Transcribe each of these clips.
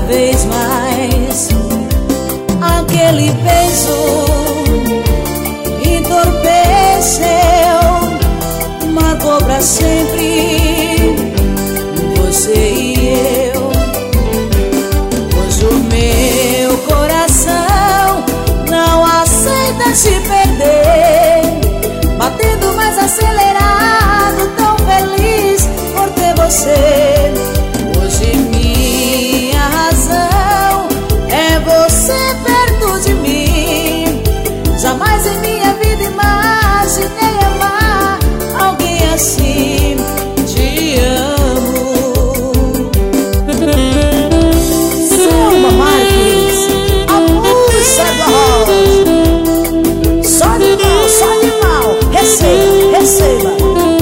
vez mais. Aquele beijo entorpeceu, marcou pra sempre você e eu. Hoje o meu coração não aceita se perder, batendo mais acelerado, tão feliz por ter você. Hoje minha razão é você perto de mim. Jamais em minha vida imaginei amar alguém assim. Te amo. Selma Marques, a musa do arroz. Só de mal, receba, receba.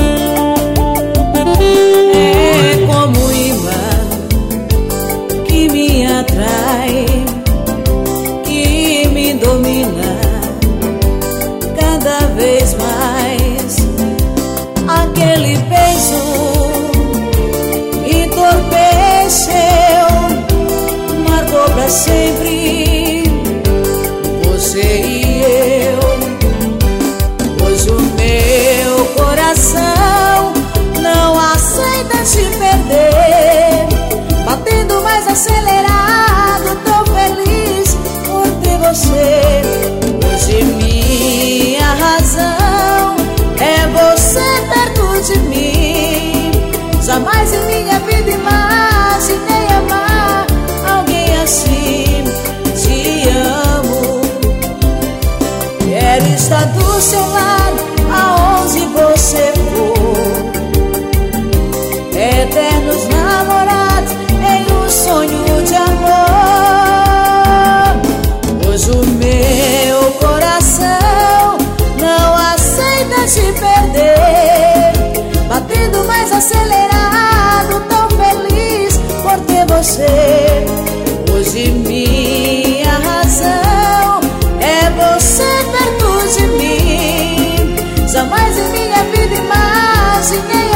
É como um imã que me atrai, que me domina cada vez mais. Aquele beijo entorpeceu, marcou pra sempre você e eu. Hoje o meu coração não aceita se perder, batendo mais acelerado, tão feliz por ter você. Hoje minha razão é você perto de mim. Jamais em minha vida imaginei amar alguém assim. Te amo. Quero estar do seu lado aonde você for, eternos namorados em um sonho de amor. Hoje o meu coração não aceita te perder, batendo mais acelerado, tão feliz por ter você. Hoje minha razão é você perto de mim. Jamais em minha vida imaginei